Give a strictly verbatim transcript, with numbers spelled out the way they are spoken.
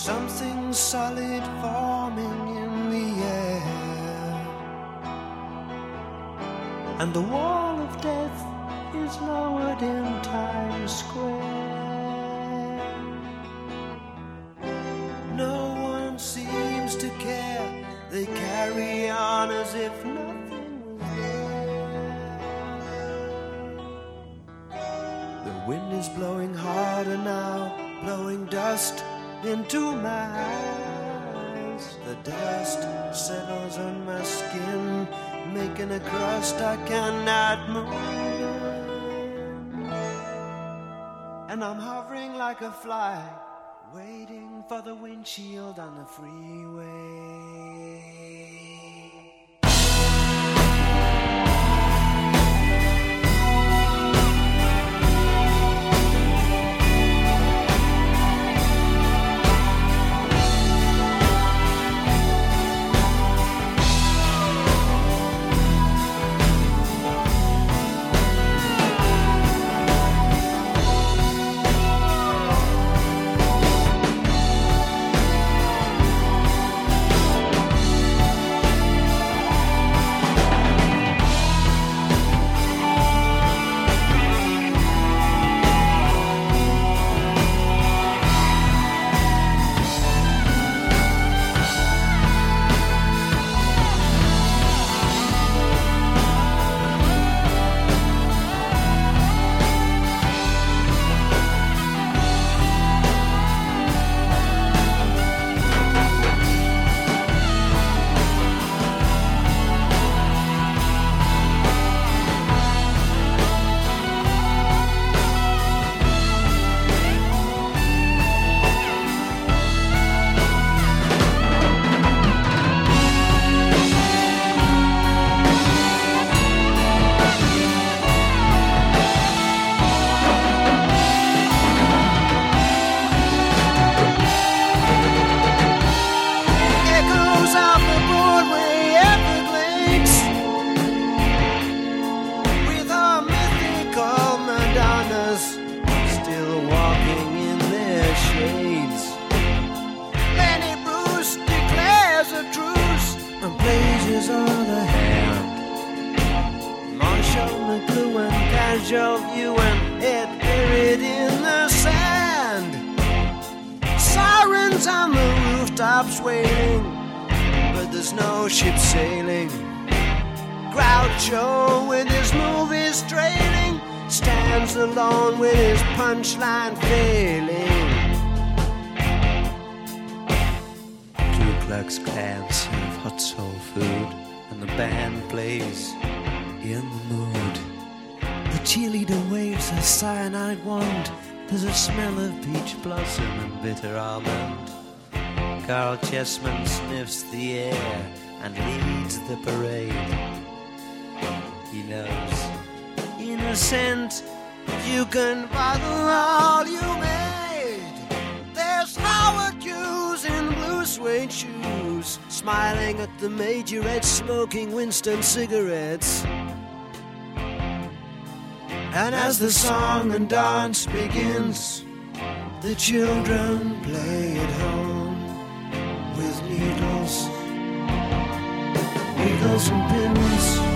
something solid forming in the air, and the wall of death is lowered in Times Square. No one seems to care, they carry on as if nothing was there. The wind is blowing harder now, blowing dust into my eyes. The dust settles on my skin, making a crust I cannot move. And I'm hovering like a fly, waiting for the windshield on the freeway. View and head buried in the sand. Sirens on the rooftops wailing, but there's no ship sailing. Groucho with his movies trailing stands alone with his punchline failing. Ku Klux Klan serve hot soul food, and the band plays In the Mood. The cheerleader waves a cyanide wand. There's a smell of peach blossom and bitter almond. Carl Chessman sniffs the air and leads the parade. He knows, innocent, you can bottle all you made. There's Howard Hughes in blue suede shoes, smiling at the majorette, smoking Winston cigarettes. And as the song and dance begins, the children play at home with needles, needles and pins.